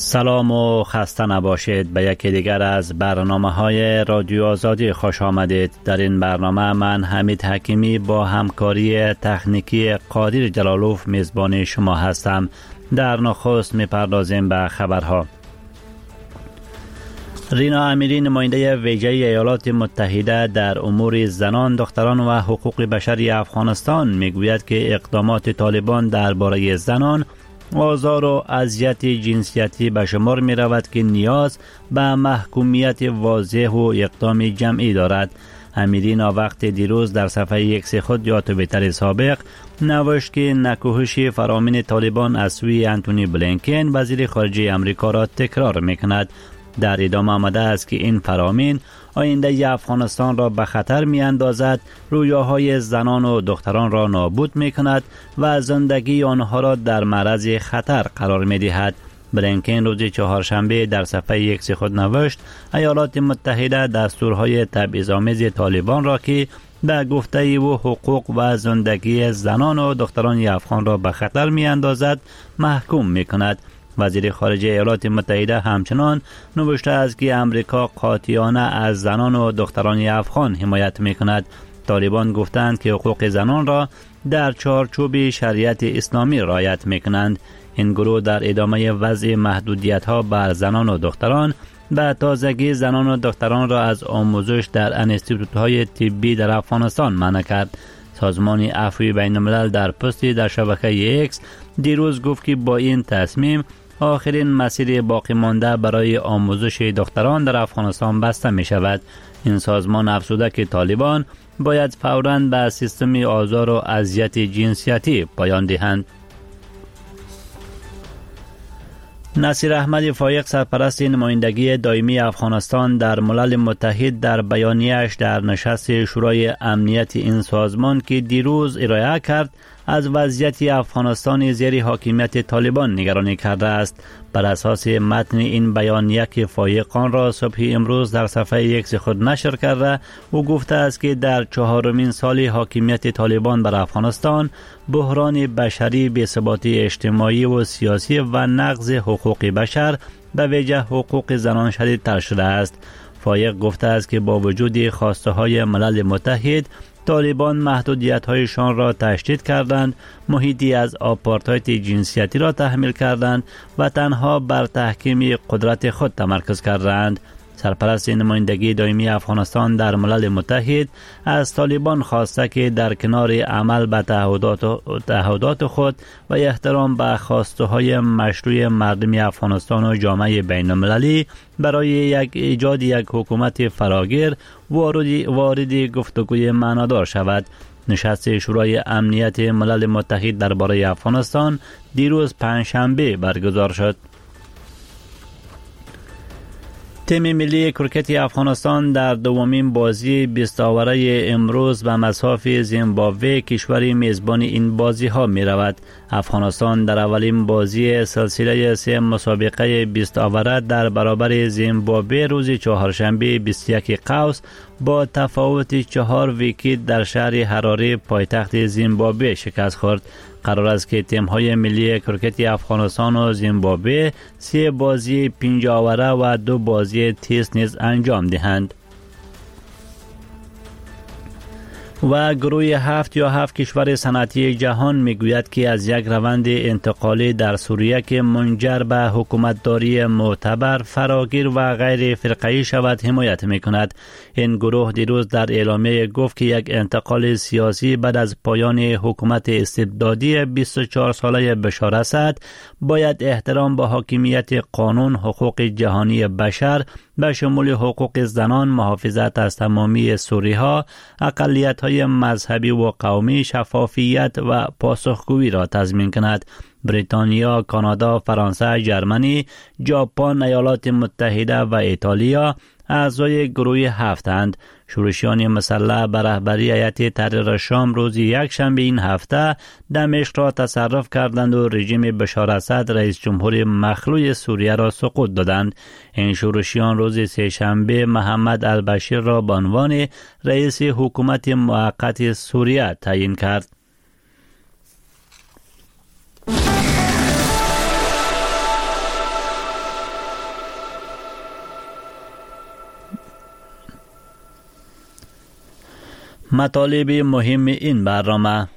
سلام و خسته نباشید. به یکی دیگر از برنامه‌های رادیو آزادی خوش آمدید. در این برنامه من حمید حکیمی با همکاری تکنیکی قادر جلالوف میزبان شما هستم. در نخست میپردازیم به خبرها. رینا امیری نماینده ویژه ایالات متحده در امور زنان، دختران و حقوق بشری افغانستان میگوید که اقدامات طالبان درباره زنان، آزار و اذیت جنسیتی به شمار می رود که نیاز به محکومیت واضح و اقدام جمعی دارد. امیری وقت دیروز در صفحه ایکس خود یا توییتر سابق نوشت که نکوهش فرامین طالبان از سوی انتونی بلینکن وزیر خارجه امریکا را تکرار می کند. در ادامه آمده است که این فرامین آینده افغانستان را به خطر می اندازد، رویاهای زنان و دختران را نابود می کند و زندگی آنها را در معرض خطر قرار می دهد. بلینکن روز چهارشنبه در صفحه ایکس خود نوشت ایالات متحده دستورهای تبعیض‌آمیز طالبان را که به گفته او حقوق و زندگی زنان و دختران افغان را به خطر می اندازد محکوم می کند. وزیر خارجه ایالات متحده همچنان نوشته است که امریکا قاطعانه از زنان و دختران افغان حمایت می کند. طالبان گفتند که حقوق زنان را در چارچوب شریعت اسلامی رعایت می کنند. این گروه در ادامه وضع محدودیت ها بر زنان و دختران به تازگی زنان و دختران را از آموزش در انستیتوت های طبی در افغانستان منع کرد. سازمان عفوی بین الملل در پستی در شبکه ایکس دیروز گفت که با این تصمیم آخرین مسیر باقی مانده برای آموزش دختران در افغانستان بسته می شود. این سازمان افزوده که طالبان باید فوراً به سیستم آزار و اذیت جنسیتی پایان دهند. نصیر احمد فایق سرپرست نمایندگی دائمی افغانستان در ملل متحد در بیانیه‌اش در نشست شورای امنیت این سازمان که دیروز ارائه کرد از وضعیت افغانستان زیر حاکمیت طالبان نگرانی کرده است. بر اساس متن این بیانیه که فایق آن را صبح امروز در صفحه ایکس خود نشر کرده، او گفته است که در 4مین سال حاکمیت طالبان بر افغانستان بحران بشری، بی‌ثباتی اجتماعی و سیاسی و نقض حقوق بشر به ویژه حقوق زنان شدیدتر شده است. فایق گفته است که با وجود خواسته های ملل متحد، طالبان محدودیت‌هایشان را تشدید کردند، محیطی از آپارتاید جنسیتی را تحمیل کردند و تنها بر تحکیم قدرت خود تمرکز کردند. سرپرست نمایندگی دائمی افغانستان در ملل متحد از طالبان خواسته که در کنار عمل به تعهدات خود و احترام به خواسته‌های مشروع مردم افغانستان و جامعه بین‌المللی برای ایجاد یک حکومت فراگیر وارد گفتگوی معنادار شود. نشست شورای امنیت ملل متحد درباره افغانستان دیروز پنجشنبه برگزار شد. تیم ملی کرکت افغانستان در دومین بازی 20 آوره امروز به مصاف زیمبابوه، کشور میزبان این بازی ها می رود. افغانستان در اولین بازی سلسله 3 مسابقه 20 آوره در برابر زیمبابوه روز چهارشنبه 21 قوس با تفاوت 4 ویکت در شهر حراره پایتخت زیمبابوه شکست خورد. قرار است که تیم‌های ملی کرکت افغانستان و زیمبابوه 3 بازی 5 آوره و 2 بازی تست نیز انجام دهند. و گروه 7 کشور صنعتی جهان میگوید که از یک روند انتقالی در سوریه که منجر به حکومتداری معتبر، فراگیر و غیر فرقه‌ای شود حمایت میکند. این گروه دیروز در اعلامیه گفت که یک انتقال سیاسی بعد از پایان حکومت استبدادی 24 ساله بشار اسد باید احترام به حاکمیت قانون، حقوق جهانی بشر به شمول حقوق زنان، محافظت از تمامی سوریه‌ها، اقلیت‌های مذهبی و قومی، شفافیت و پاسخگویی را تضمین کند. بریتانیا، کانادا، فرانسه، ژرمنی، ژاپن، ایالات متحده و ایتالیا اعضای گروه 7 شورشیان مسلح به رهبری هیئت تحریر شام روز یکشنبه این هفته دمشق را تصرف کردند و رژیم بشار اسد رئیس جمهور مخلوع سوریه را سقوط دادند. این شورشیان روز سه‌شنبه محمد البشیر را به عنوان رئیس حکومت موقت سوریه تعیین کرد. مطالب مهم این برنامه: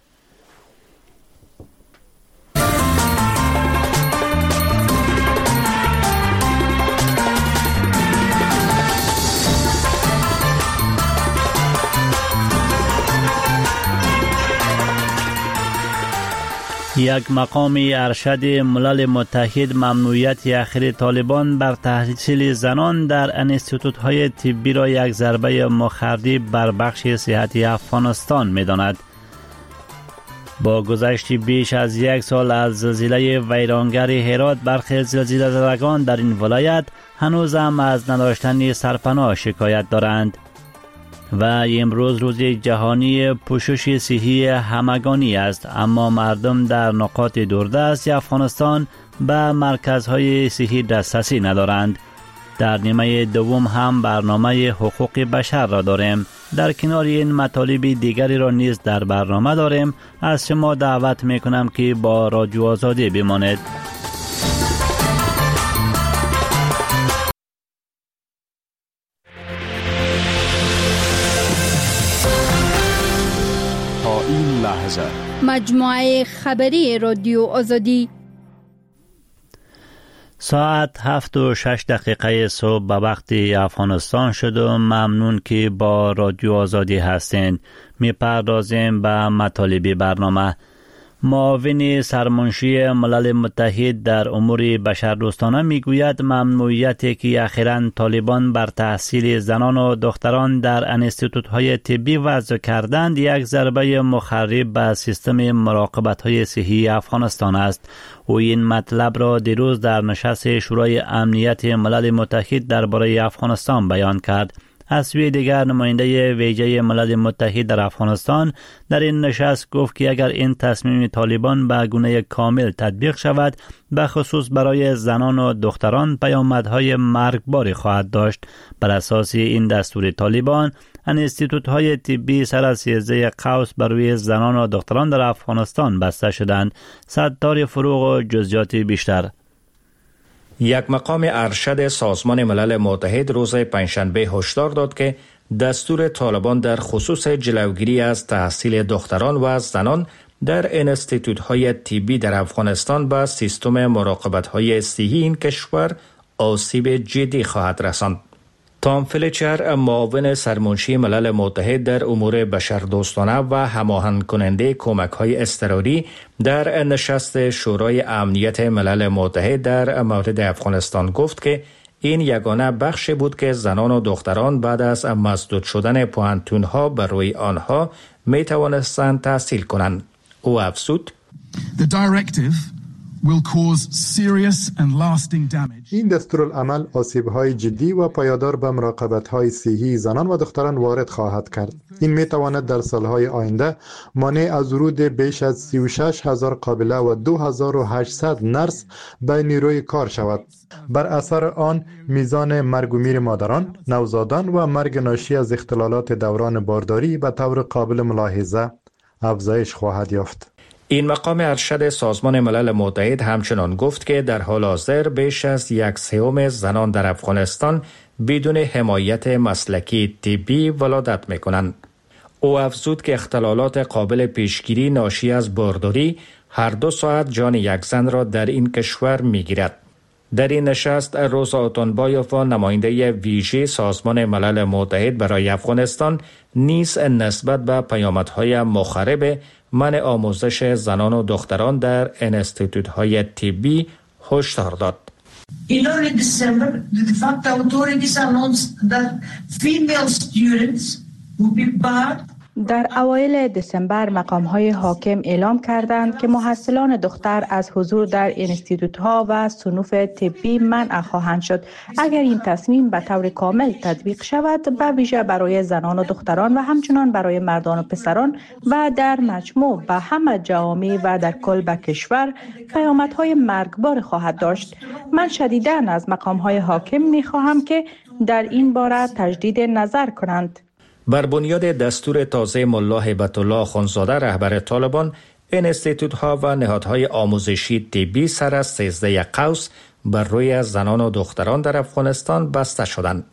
یک مقام ارشد ملل متحد ممنوعیت اخیر طالبان بر تحصیل زنان در انستیتوت‌های طبی را یک ضربه مخرب بر بخش صحتی افغانستان می‌داند. با گذشت بیش از یک سال از زلزله ویرانگر هرات، برخی زلزله زدگان در این ولایت هنوز هم از نداشتن سرپناه شکایت دارند و امروز روز جهانی پوشش صحی همگانی است، اما مردم در نقاط دوردست افغانستان به مرکزهای صحی دسترسی ندارند. در نیمه دوم هم برنامه حقوق بشر را داریم. در کنار این مطالب دیگری را نیز در برنامه داریم. از شما دعوت میکنم که با رادیو آزادی بمانید. این لحظه مجموعه خبری رادیو آزادی ساعت 7:06 صبح به وقت افغانستان شد و ممنون که با رادیو آزادی هستین. میپردازیم به مطالب برنامه. معاون سرمنشی ملل متحد در امور بشردوستانه میگوید ممنوعیتی که اخیراً طالبان بر تحصیل زنان و دختران در انستیتوت‌های طبی وضع کردند یک ضربه مخرب به سیستم مراقبت‌های صحی افغانستان است. او این مطلب را دیروز در نشست شورای امنیت ملل متحد درباره افغانستان بیان کرد. از سوی دیگر نماینده ویژه ملل متحد در افغانستان در این نشست گفت که اگر این تصمیم طالبان به گونه کامل تطبیق شود، به خصوص برای زنان و دختران پیامدهای مرگباری خواهد داشت. بر اساس این دستور طالبان، انستیتوت‌های طبی سر از 13 قوس بر روی زنان و دختران در افغانستان بسته شدند. ستار فروغ و جزئیات بیشتر. یک مقام ارشد سازمان ملل متحد روز پنجشنبه هشدار داد که دستور طالبان در خصوص جلوگیری از تحصیل دختران و زنان در انستیتوت‌های طبی در افغانستان به سیستم مراقبت‌های صحی این کشور آسیب جدی خواهد رساند. تام فلیچر، معاون سرمنشی ملل متحد در امور بشردوستانه و هماهنگ کننده کمک‌های اضطراری در نشست شورای امنیت ملل متحد در مورد افغانستان گفت که این یگانه بخشی بود که زنان و دختران بعد از مسدود شدن پوهنتون‌ها بر روی آنها می توانستند تحصیل کنند. او افزود: این دستورالعمل آسیب‌های جدی و پایدار به مراقبت‌های صحی زنان و دختران وارد خواهد کرد. این می‌تواند در سال‌های آینده مانع از ورود بیش از 36,000 قابله و 2,800 نرس به نیروی کار شود. بر اثر آن میزان مرگ و میر مادران، نوزادان و مرگ ناشی از اختلالات دوران بارداری به طور قابل ملاحظه افزایش خواهد یافت. این مقام ارشد سازمان ملل متحد همچنان گفت که در حال حاضر بیش از 1/3 زنان در افغانستان بدون حمایت مسلکی طبی ولادت می‌کنند. او افزود که اختلالات قابل پیشگیری ناشی از بارداری هر 2 ساعت جان یک زن را در این کشور می‌گیرد. در این نشست روزا اوتونبایوف، نماینده ویژه سازمان ملل متحد برای افغانستان، نیز نسبت به پیامدهای مخرب منع آموزش زنان و دختران در انستیتوت‌های طبی هشدار داد. In early December, the de facto authorities announced that female students would be barred. در اوایل دسامبر مقام‌های حاکم اعلام کردند که محصلان دختر از حضور در انستیتوت‌ها و صنوف طبی منع خواهند شد اگر این تصمیم به طور کامل تطبیق شود، به ویژه برای زنان و دختران و همچنان برای مردان و پسران و در مجموع به همه جوامع و در کل به کشور پیامدهای مرگبار خواهد داشت. من شدیداً از مقام‌های حاکم می‌خواهم که در این باره تجدید نظر کنند. بر بنیاد دستور تازه ملا هیبت الله اخوندزاده رهبر طالبان، انستیتوت‌ها و نهادهای آموزشی طبی سر از 13 قوس بر روی زنان و دختران در افغانستان بسته شدند.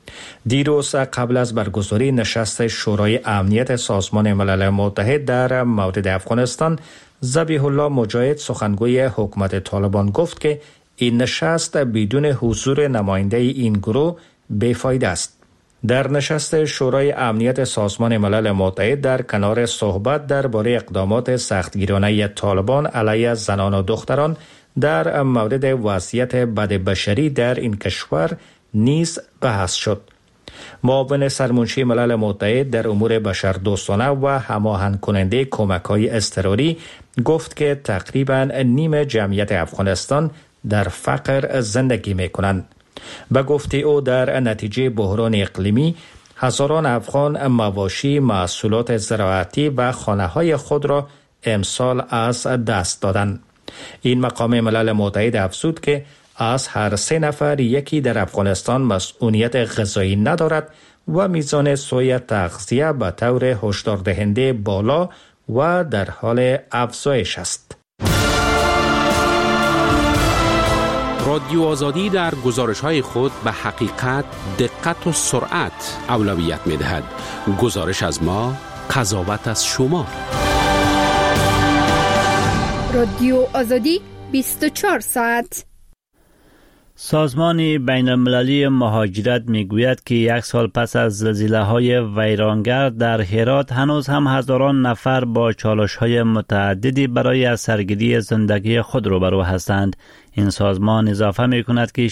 دیروز قبل از برگزاری نشست شورای امنیت سازمان ملل متحد در مورد افغانستان، ذبیح الله مجاهد سخنگوی حکومت طالبان گفت که این نشست بدون حضور نماینده این گروه بیفایده است. در نشست شورای امنیت سازمان ملل متحد در کنار صحبت درباره اقدامات سختگیرانه طالبان علیه زنان و دختران در مورد وضعیت بدبشری در این کشور نیز بحث شد. معاون سرمنشی ملل متحد در امور بشردوستانه و هماهنگ کننده کمک‌های اضطراری گفت که تقریباً نیم جمعیت افغانستان در فقر زندگی می‌کنند. به گفته او در نتیجه بحران اقلیمی هزاران افغان مواشی، محصولات زراعتی و خانه‌های خود را امسال از دست دادند. این مقام ملل متحد افزود که از هر 3 نفر یکی در افغانستان مسئولیت غذایی ندارد و میزان سوء تغذیه به طور هشدار دهنده بالا و در حال افزایش است. رادیو آزادی در گزارش‌های خود به حقیقت، دقت و سرعت اولویت می‌دهد. گزارش از ما، قضاوت از شما. رادیو آزادی 24 ساعت. سازمان بین المللی مهاجرت میگوید که 1 سال پس از زلزله‌های ویرانگر در هرات هنوز هم هزاران نفر با چالش‌های متعددی برای از سرگیری زندگی خود روبرو هستند. این سازمان اضافه می‌کند که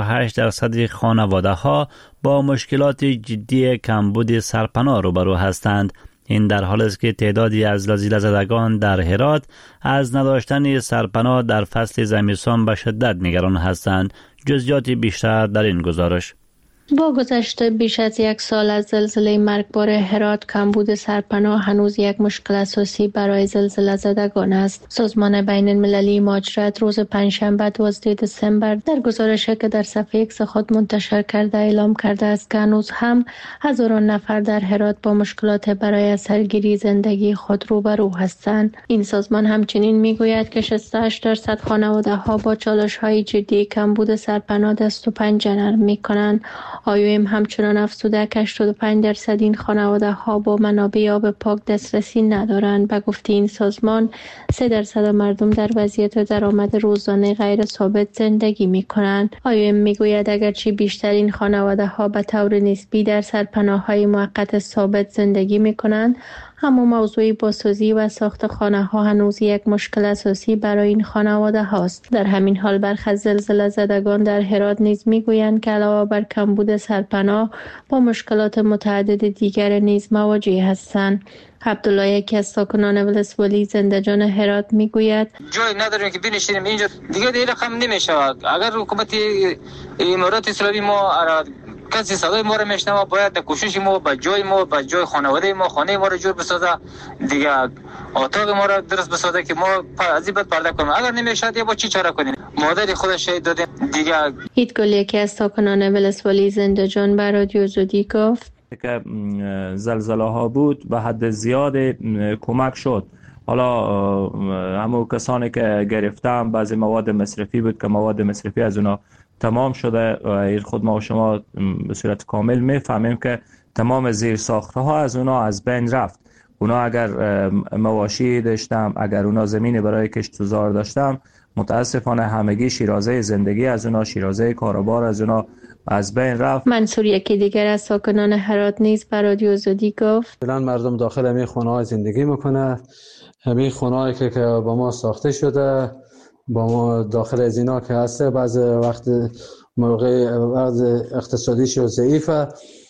68% خانواده‌ها با مشکلات جدی کمبود سرپناه روبرو هستند. این در حالی است که تعدادی از زلزله زدگان در هرات از نداشتن سرپناه در فصل زمستان به شدت نگران هستند. جزئیات بیشتر در این گزارش. با گذشت بیش از 1 سال از زلزله مرگبار هرات، کمبود سرپناه هنوز یک مشکل اساسی برای زلزله زدگان است. سازمان بین المللی مهاجرت روز پنجشنبه 12 دسامبر در گزارشی که در صفحه ایکس خود منتشر کرده اعلام کرده است که هنوز هم هزاران نفر در هرات با مشکلات برای از سرگیری زندگی خود روبرو هستند. این سازمان همچنین میگوید که 68% خانواده‌ها با چالش‌های جدی کمبود سرپناه دست و پنجه نرم می‌کنند. IOM همچنان افزوده که 85% این خانواده‌ها با منابع آب پاک دسترسی ندارند. به گفته این سازمان 3% مردم در وضعیت درآمد روزانه غیر ثابت زندگی می‌کنند. IOM میگوید اگرچه بیشترین خانواده‌ها به طور نسبی در سرپناه‌های موقت ثابت زندگی می‌کنند، اما موضوع بازسازی و ساخت خانه‌ها هنوز یک مشکل اساسی برای این خانواده هاست. در همین حال برخی از زلزله زدگان در هرات نیز میگویند که علاوه بر کمبود سرپناه با مشکلات متعدد دیگر نیز مواجه هستند. عبدالله، یکی از ساکنان ولسوالی زنده‌جان هرات میگوید جای نداریم که بنشینیم اینجا، دیگه این رقم نمیشود. اگر حکومت امارات اسلامی ما کسی صدای ما رو میشنوه، باید کوشش ما به جای خانواده ما خانه ما رو جور بسازه، دیگه اتاق ما رو درست بسازه که ما از این پرده کنیم. اگر نمیشد یا با چی چاره کنیم؟ مادر خودش شهید دادیم دیگه. ایدگل، یکی از ساکنان ولسوالی زنده‌جان به رادیو آزادی گفت که زلزله ها بود به حد زیاد کمک شد. حالا همون کسانی که گرفتن بعضی مواد مصرفی بود که مواد مصرفی از اونا تمام شده. خود ما و شما به صورت کامل میفهمیم که تمام زیر ساخته ها از اونا از بین رفت. اونا اگر مواشی داشتم، اگر اونا زمینی برای کشت و زار داشتم، متاسفانه همگی شیرازه زندگی از اونا، شیرازه کاروبار از اونا از بین رفت. منصور، یکی دیگر از ساکنان هرات نیز به رادیو آزادی گفت الان مردم داخل همین خونه‌ها زندگی میکنه. همین خونه‌هایی که با ما ساخته شده، با ما داخل از اینا که هسته، بعض وقت موقع اقتصادیش ضعیفه،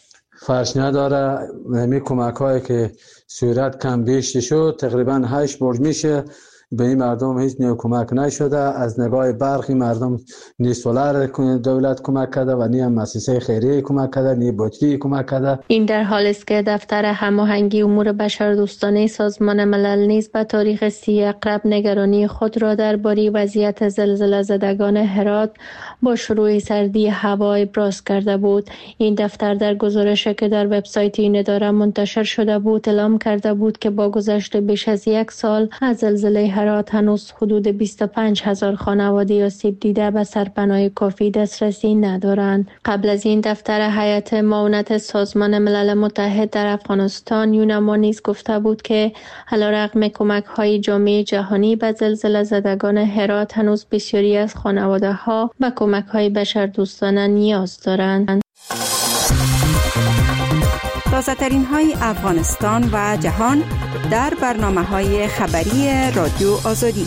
فرش نداره. همین کمک‌هایی که صورت کم بیش شد، تقریبا 8 برج میشه، به این مردم هیچ نیو کمک نشده. از نگاه برخی مردم نی سولار دولت کمک کرده و نی هم مؤسسه خیریه کمک کرده، نی بطری کمک کرده. این در حالی است که دفتر هماهنگی امور بشردوستانه سازمان ملل نیز به تاریخ 30 اقرب نگرانی خود را درباره وضعیت زلزله زدگان هرات با شروع سردی هوا ابراز کرده بود. این دفتر در گزارشی که در وبسایت این اداره منتشر شده بود اعلام کرده بود که با گذشت بیش از 1 سال از زلزله هرات هنوز حدود 25,000 خانواده آسیب دیده به سرپناه کافی دسترسی ندارند. قبل از این دفتر هیئت معاونت سازمان ملل متحد در افغانستان یونما نیز گفته بود که علیرغم کمک‌های جامعه جهانی به زلزله زدگان هرات هنوز بسیاری از خانواده‌ها به کمک‌های بشردوستانه نیاز دارند. تازه‌ترین های افغانستان و جهان در برنامه‌های خبری رادیو آزادی.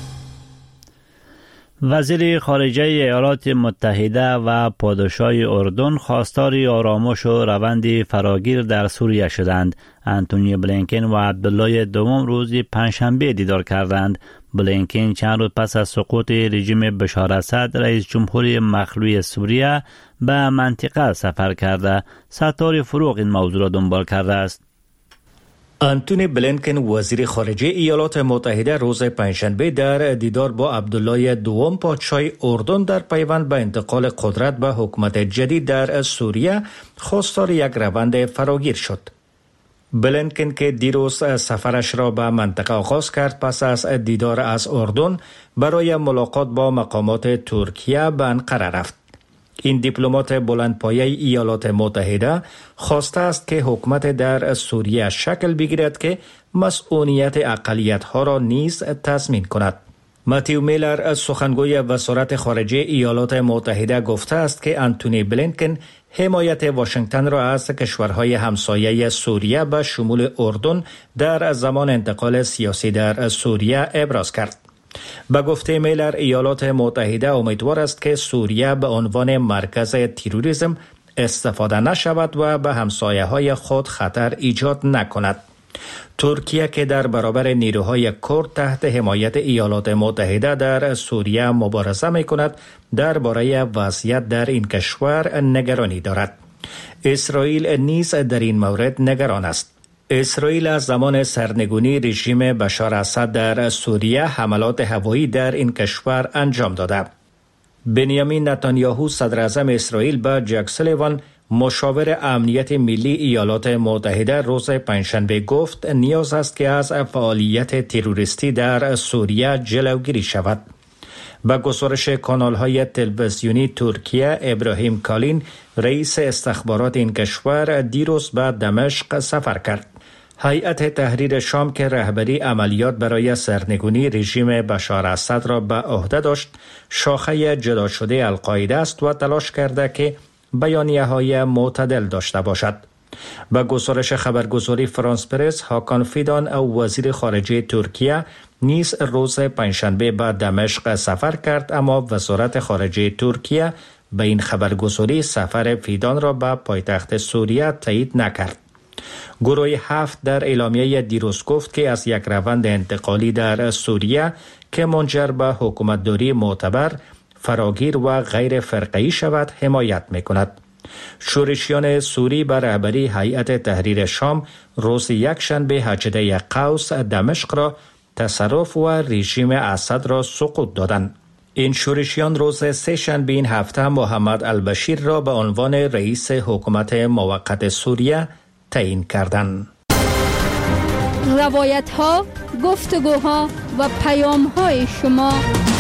وزیر خارجه ایالات متحده و پادشاه اردن خواستار آرامش و روند فراگیر در سوریه شدند. انتونی بلینکن و عبدالله دوم روز پنجشنبه دیدار کردند. بلینکن چند روز پس از سقوط رژیم بشار اسد رئیس جمهور مخلوع سوریه به منطقه سفر کرده. ستاره فروغ این موضوع را دنبال کرده است. انتونی بلینکن وزیر خارجه ایالات متحده روز پنجشنبه در دیدار با عبدالله دوم پادشاه اردن در پیوند به انتقال قدرت به حکومت جدید در سوریه خواستار یک روند فراگیر شد. بلینکن که دیروز سفرش را به منطقه آغاز کرد پس از دیدار از اردن برای ملاقات با مقامات ترکیه به انقره رفت. این دیپلمات بلندپایه ایالات متحده خواسته است که حکومت در سوریه شکل بگیرد که مسئولیت اقلیت‌ها را نیز تضمین کند. متیو میلر سخنگوی وزارت خارجه ایالات متحده گفته است که انتونی بلینکن حمایت واشنگتن را از کشورهای همسایه سوریه به شمول اردن در زمان انتقال سیاسی در سوریه ابراز کرد. به گفته میلر ایالات متحده امیدوار است که سوریه به عنوان مرکز تروریسم استفاده نشود و به همسایه‌های خود خطر ایجاد نکند. ترکیه که در برابر نیروهای کرد تحت حمایت ایالات متحده در سوریه مبارزه می‌کند درباره وضعیت در این کشور نگرانی دارد. اسرائیل نیز در این مورد نگران است. اسرائیل از زمان سرنگونی رژیم بشار اسد در سوریه حملات هوایی در این کشور انجام داده. بنیامین نتانیاهو صدر اعظم اسرائیل به جک سولیوان مشاور امنیت ملی ایالات متحده روز پنجشنبه گفت نیاز است که از فعالیت تروریستی در سوریه جلوگیری شود. با گزارش کانال‌های تلویزیونی ترکیه ابراهیم کالین رئیس استخبارات این کشور دیروز به دمشق سفر کرد. هیئت تحریر شام که رهبری عملیات برای سرنگونی رژیم بشار اسد را به عهده داشت شاخه جدا شده القاعده است و تلاش کرده که بیانیه‌های معتدل داشته باشد. با گزارش خبرگزاری فرانس پرس هاکان فیدان او وزیر خارجه ترکیه نیز روز پنجشنبه به دمشق سفر کرد، اما وزارت خارجه ترکیه به این خبرگزاری سفر فیدان را به پایتخت سوریه تایید نکرد. گروه 7 در اعلامیه دیروز گفت که از یک روند انتقالی در سوریه که منجر به حکومتداری معتبر، فراگیر و غیر فرقه‌ای شود حمایت می‌کند. شورشیان سوری به رهبری هیئت تحریر شام روز یکشنبه هجده قوس دمشق را تصرف و رژیم اسد را سقوط دادند. این شورشیان روز سه‌شنبه این هفته محمد البشیر را به عنوان رئیس حکومت موقت سوریه تعیین کردند. روایت‌ها، گفتگوها و پیام‌های شما.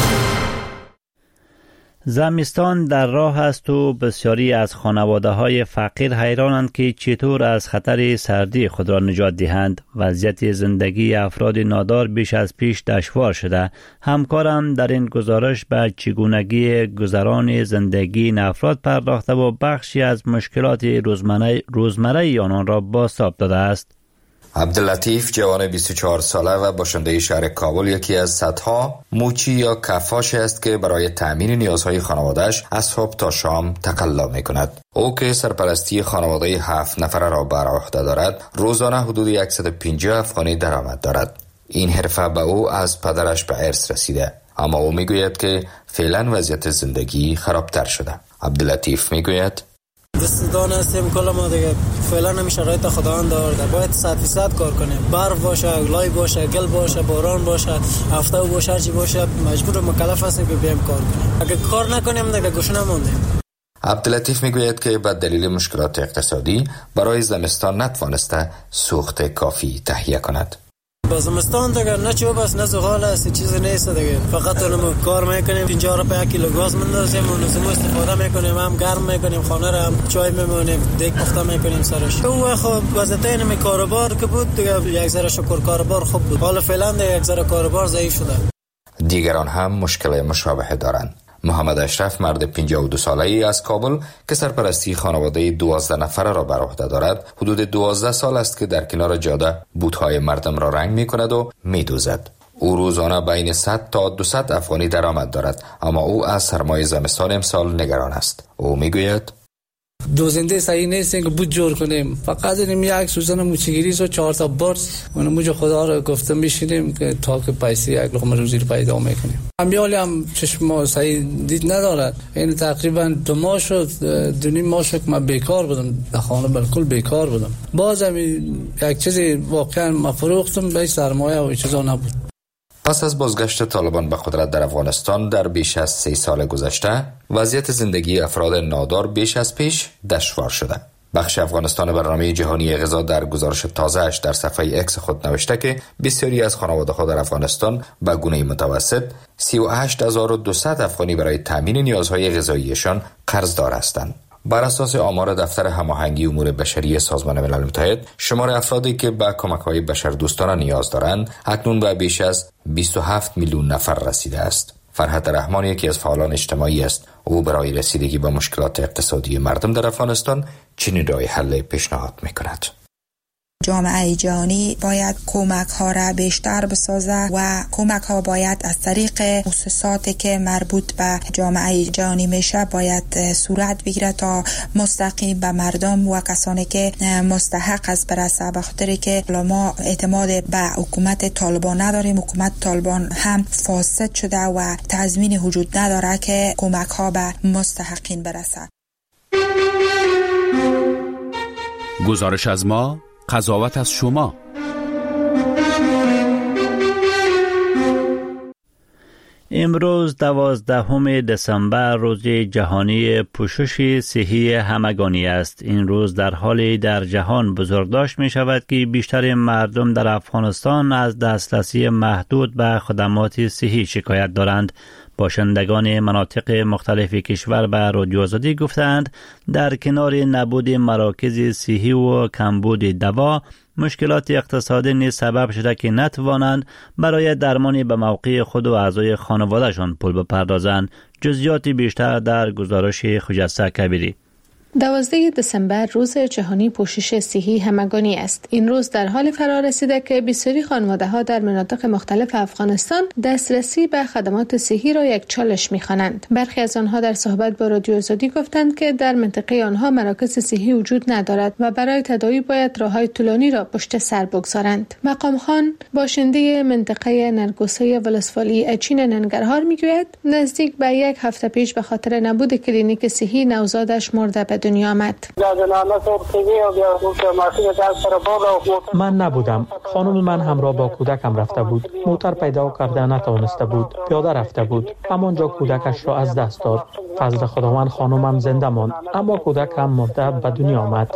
زمستان در راه است و بسیاری از خانواده‌های فقیر حیرانند که چطور از خطر سردی خود را نجات دهند. وضعیت زندگی افراد نادار بیش از پیش دشوار شده. همکارم در این گزارش به چگونگی گذران زندگی این افراد پرداخته و بخشی از مشکلات روزمره آنان را بازتاب داده است. عبداللطیف جوان 24 ساله و باشنده شهر کابل یکی از صدها موچی یا کفاش است که برای تأمین نیازهای خانواده‌اش از صبح تا شام تقلا می‌کند. او که سرپرستی خانواده 7 نفره را بر عهده دارد، روزانه حدود 150 افغانی درآمد دارد. این حرفه به او از پدرش به ارث رسیده، اما او میگوید که فعلا وضعیت زندگی خرابتر شده. عبداللطیف میگوید دستدان هستیم کل ما دیگه فعلا نمی شرایط خداوند دارده، باید 100% کار کنیم. برف باشه، لای باشه، گل باشه، باران باشه، هفته باشه، چی باشه، مجبور و مکلف هستیم که بیایم کار کنیم. اگه کار نکنیم دیگه گوشه نموندیم. عبداللطیف میگوید که به دلیل مشکلات اقتصادی برای زمستان نتوانسته سوخت کافی تهیه کند. زمستان دیگه نه چوب است نه زغال است، چیزی نیست دیگه. فقط اونم کار میکنیم 50 روپیه کیلو گاز میندازیم و نزم استفاده میکنیم، هم گرم میکنیم خانه را، هم چای میمونیم، دیگ پخته میکنیم سرش. او خب وضعیت می کاروبار که بود دیگه یک ذره شکر کاروبار خوب بود. حالا فعلا دیگه یک ذره کاروبار ضعیف شده. دیگران هم مشکل مشابه دارند. محمد اشرف مرد 52 ساله‌ای از کابل که سرپرستی خانواده 12 نفره را بر عهده دارد، حدود 12 سال است که در کنار جاده بوت‌های مردم را رنگ می‌کند و می‌دوزد. او روزانه بین 100 تا 200 افغانی درآمد دارد، اما او از سرمای زمستان امسال نگران است. او می‌گوید دوزنده صحیح نیست که بود جور کنیم، فقط اینم یک سوزن موچگیری و 4 تا برس اونم جو خدا رو گفتم میشینیم که تا که پیسه یک لقمه روزی رو پیدا میکنیم. امیالی هم چشم ما صحیح دید ندارد. این تقریبا 2 ماه شد، 2.5 ماه شد که من بیکار بودم، در خانه بالکل بیکار بودم. بازم یک چیزی واقعا مفروختم به سرمایه و چیزا نبود. پس از بازگشت طالبان به قدرت در افغانستان در بیش از 3 سال گذشته، وضعیت زندگی افراد نادار بیش از پیش دشوار شده. بخش افغانستان برنامه جهانی غذا در گزارش تازه‌اش در صفحه اکس خود نوشته که بسیاری از خانواده‌ها در افغانستان به گونه متوسط 38200 افغانی برای تامین نیازهای غذاییشان قرضدار هستند. بر اساس آمار دفتر هماهنگی امور بشری سازمان ملل متحد، شمار افرادی که به کمک‌های بشردوستانه نیاز دارند اکنون به بیش از 27 میلیون نفر رسیده است. فرحت رحمان یکی از فعالان اجتماعی است. او برای رسیدگی به مشکلات اقتصادی مردم در افغانستان چنین راه حل پیشنهاد می‌کند. جامعه جهانی باید کمک ها را بیشتر بسازه و کمک ها باید از طریق مؤسساتی که مربوط به جامعه جهانی میشه باید صورت بگیره تا مستقیم به مردم و کسانی که مستحق است برسه، به خاطر که ما اعتماد به حکومت طالبان نداریم. حکومت طالبان هم فاسد شده و تضمین وجود نداره که کمک ها به مستحقین برسه. گزارش از ما، قضاوت از شما. امروز 12 دسامبر روز جهانی پوشش صحی همگانی است. این روز در حالی در جهان بزرگداشت می شود که بیشتر مردم در افغانستان از دسترسی محدود به خدمات صحی شکایت دارند. باشندگان مناطق مختلف کشور به رادیو آزادی گفتند در کنار نبود مراکز صحی و کمبود دوا، مشکلات اقتصادی نیز سبب شده که نتوانند برای درمانی به موقع خود و اعضای خانوادهشان پول بپردازند. جزئیات بیشتر در گزارش خجسته کبیری. 12 دسامبر روز جهانی پوشش صحی همگانی است. این روز در حال فرا رسیده که بسیاری خانواده‌ها در مناطق مختلف افغانستان دسترسی به خدمات صحی را یک چالش می‌خوانند. برخی از آنها در صحبت با رادیو آزادی گفتند که در منطقه آنها مراکز صحی وجود ندارد و برای تداوی باید راه‌های طولانی را پشت سر بگذارند. مقام خان باشنده منطقه نرگوسه ولسوالی اچین ننگرهار می‌گوید نزدیک به 1 هفته پیش به خاطر نبود کلینیک صحی نوزادش مرده به دنیا آمد. من نبودم. خانم من همراه با کودکم رفته بود. موتر پیدا کرده نتوانسته بود. پیاده رفته بود. همانجا کودکش را از دست داد. فضل خداوند خانمم زنده ماند، اما کودکم مرده به دنیا آمد.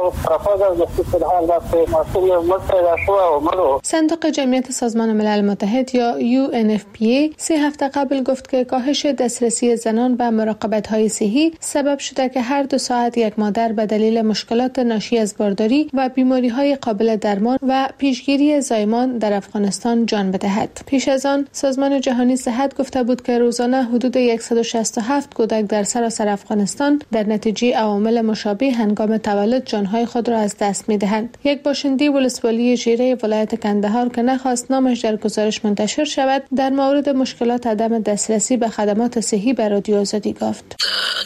صندوق جمعیت سازمان ملل متحد یا UNFPA 3 هفته قبل گفت که کاهش دسترسی زنان به مراقبت‌های صحی سبب شده که هر 2 ساعت یک مادر به دلیل مشکلات ناشی از بارداری و بیماری‌های قابل درمان و پیشگیری زایمان در افغانستان جان بدهد. پیش از آن سازمان جهانی صحت گفته بود که روزانه حدود 167 کودک در سراسر افغانستان در نتیجه عوامل مشابه هنگام تولد جانهای خود را از دست می‌دهند. یک باشنده ولسوالی ژیره ولایت کندهار که نخواست نامش در گزارش منتشر شود، در مورد مشکلات عدم دسترسی به خدمات صحی به رادیو آزادی گفت.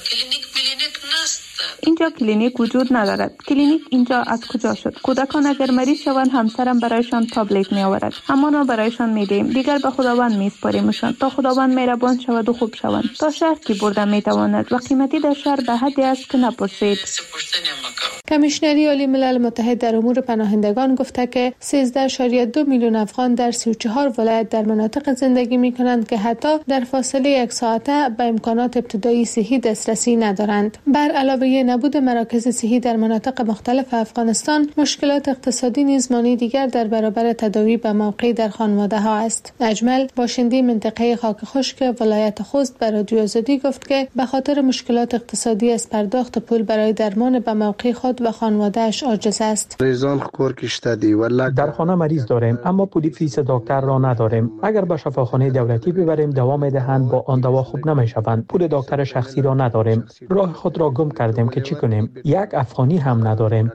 اینجا کلینیک وجود ندارد. کلینیک اینجا از کجا شد؟ کودکان اگر مریض شوند همسرم برایشان تابلت می آورد. همانا برایشان می دهیم. دیگر به خداوند می سپاریمشان تا خداوند مهربان شود و خوب شوند. تا شهر کی برده می تواند و قیمتی در شهر به حدی است که نپرسید. کمیشنری عالی ملل متحد در امور پناهندگان گفته که 13.2 میلیون افغان در 34 ولایت در مناطق زندگی می‌کنند که حتی در فاصله 1 ساعته به امکانات ابتدایی صحی دسترسی ندارند. بر علاوه نبود مراکز صحی در مناطق مختلف افغانستان، مشکلات اقتصادی نیز مانع دیگر در برابر تداوی به موقع در خانواده‌ها است. اجمل باشنده منطقه خاک خشک ولایت خوست به رادیو آزادی گفت که به خاطر مشکلات اقتصادی از پرداخت پول برای درمان به موقع خود و خانواده‌اش عاجز است. در خانه مریض داریم اما پول فیس دکتر را نداریم. اگر به شفاخانه دولتی ببریم دوا می‌دهند، با آن دوا خوب نمی‌شوند. پول دکتر شخصی را نداریم. راه خود را گم کردیم که چی کنیم؟ یک افغانی هم نداریم.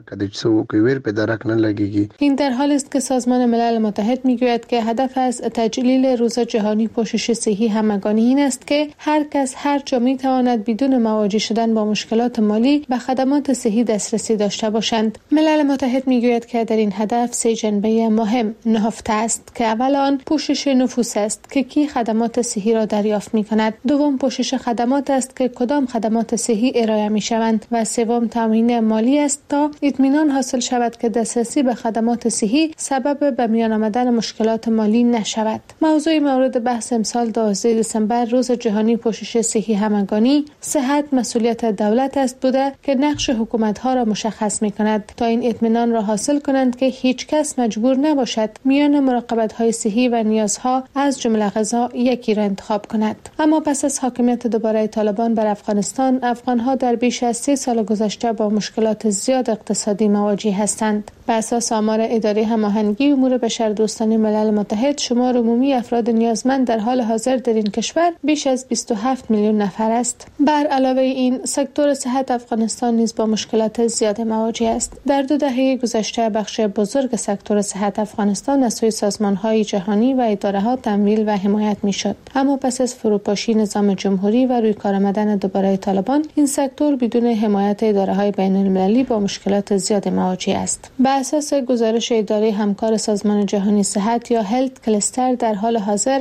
این در حالی است که سازمان ملل متحد میگوید که هدف از تجلیل روز جهانی پوشش صحی همگانی این است که هر کس هر جا میتواند بدون مواجه شدن با مشکلات مالی به خدمات صحی دسترسی داشته باشند. ملل متحد میگوید که در این هدف 3 جنبه مهم نهفته است که اول آن پوشش نفوس است که کی خدمات صحی را دریافت میکند، دوم پوشش خدمات است که کدام خدمات صحی ارائه میشوند و سوم تامین مالی است تا اطمینان حاصل شود که دسترسی به خدمات صحی سبب به میان آمدن مشکلات مالی نشود. موضوع مورد بحث امسال 12 دسامبر روز جهانی پوشش صحی همگانی، صحت مسئولیت دولت است بوده که نقش حکومت‌ها را مشخص می‌کند تا این اطمینان را حاصل کنند که هیچ کس مجبور نباشد میان مراقبت‌های صحی و نیازها از جمله غذا یکی را انتخاب کند. اما پس از حاکمیت دوباره طالبان بر افغانستان، افغان‌ها در بیش از 3 سال گذشته با مشکلات زیاد اقتصادی مواجه هستند. بر اساس آمار اداره هماهنگی امور بشردوستانه ملل متحد، شمار عمومی افراد نیازمند در حال حاضر در این کشور بیش از 27 میلیون نفر است. بر علاوه این، سکتور صحت افغانستان نیز با مشکلات زیاد مواجه است. در 2 دهه گذشته بخش بزرگ سکتور صحت افغانستان از سوی سازمان‌های جهانی و اداره‌ها تمویل و حمایت می‌شد. اما پس از فروپاشی نظام جمهوری و روی کار آمدن دوباره طالبان، این سکتور بدون حمایت اداره‌های بین‌المللی با مشکلات زیاد مواجه است. بر اساس گزارش اداره همکار سازمان جهانی صحت یا هلت کلستر، در حال حاضر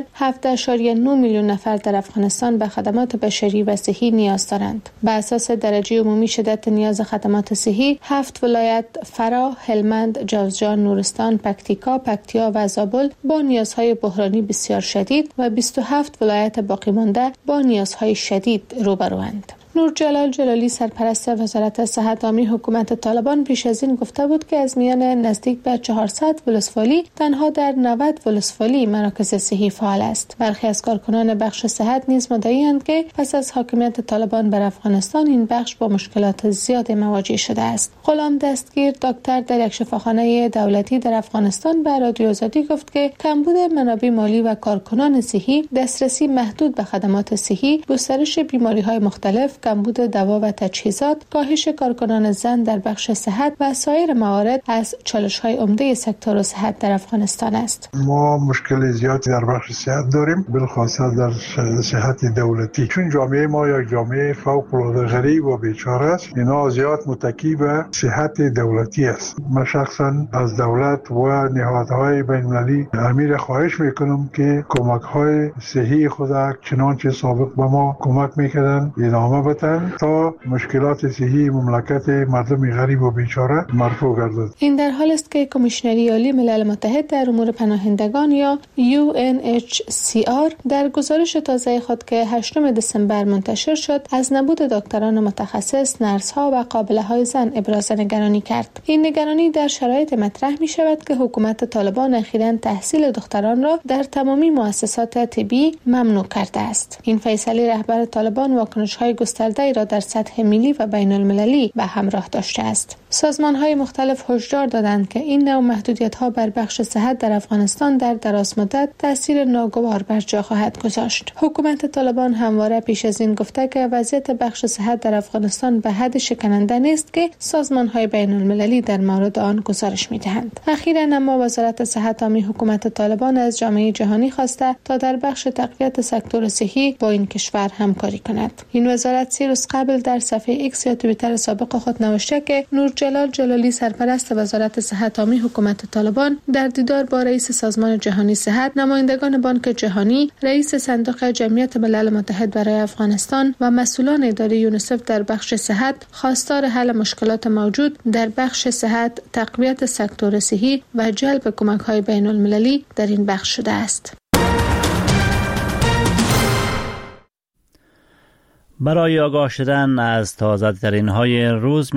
7.9 میلیون نفر در افغانستان به خدمات بشری و صحی نیاز دارند. بر اساس درجه عمومی شدت نیاز خدمات صحی، 7 ولایت فراه، هلمند، جوزجان، نورستان، پکتیکا، پکتیا و زابل با نیازهای بحرانی بسیار شدید و 27 ولایت باقی مانده با نیازهای شدید روبروند. نور جلال جلالی سرپرست وزارت صحت عامه حکومت طالبان پیش از این گفته بود که از میان نزدیک به 400 ولسوالی تنها در 90 ولسوالی مراکز صحی فعال است. برخی از کارکنان بخش صحت نیز مدعی‌اند که پس از حاکمیت طالبان بر افغانستان این بخش با مشکلات زیاد مواجه شده است. غلام دستگیر دکتر در یک شفاخانه دولتی در افغانستان به رادیو آزادی گفت که کمبود منابع مالی و کارکنان صحی، دسترسی محدود به خدمات صحی، گسترش بیماری‌های مختلف، کمبود دوا و تجهیزات، کاهش کارکنان زن در بخش صحت و سایر موارد از چالش‌های عمده سکتور صحت در افغانستان است. ما مشکل زیادی در بخش صحت داریم، بالخصوص در صحت دولتی، چون جامعه ما یک جامعه فوق‌العاده غریب و بیچاره است. اینا زیاد متکی به صحت دولتی است. من شخصا از دولت و نهادهای بین‌المللی امیر خواهش میکنم که کمک‌های صحی خود چنانچه سابق به ما کمک میکردن ادامه تا مشکلات صحی مملکت مردم غریب و بیچاره مرفوع گردد. این در حال است که کمیشنری عالی ملل متحد در امور پناهندگان یا UNHCR در گزارش تازه خود که 8 دسامبر منتشر شد از نبود دکتران متخصص، نرس‌ها و قابله‌های زن ابراز نگرانی کرد. این نگرانی در شرایط مطرح می شود که حکومت طالبان اخیراً تحصیل دختران را در تمامی مؤسسات طبی ممنوع کرده است. این فیصله رهبر طالبان واکنش‌های گسترده را در سطح ملی و بین المللی به همراه داشته است. سازمان‌های مختلف هشدار دادند که این نوع محدودیت‌ها بر بخش صحت در افغانستان در دراز مدت تاثیر ناگوار بر جا خواهد گذاشت. حکومت طالبان همواره پیش از این گفته که وضعیت بخش صحت در افغانستان به حد شکننده نیست که سازمان‌های بین المللی در مورد آن گزارش می‌دهند. اخیراً اما وزارت صحت عامه حکومت طالبان از جامعه جهانی خواسته تا در بخش تقویت سکتور صحی با این کشور همکاری کند. این وزارت 3 روز قبل در صفحه ایکس یا توییتر سابق خود نوشته که نورجلال جلالی سرپرست وزارت صحت عامی حکومت طالبان در دیدار با رئیس سازمان جهانی صحت، نمایندگان بانک جهانی، رئیس صندوق جمعیت ملل متحد برای افغانستان و مسئولان اداره یونیسف در بخش صحت خواستار حل مشکلات موجود در بخش صحت، تقویت سکتور صحی و جلب کمک‌های بین‌المللی در این بخش شده است. برای آگاه شدن از تازه‌ترین‌های روز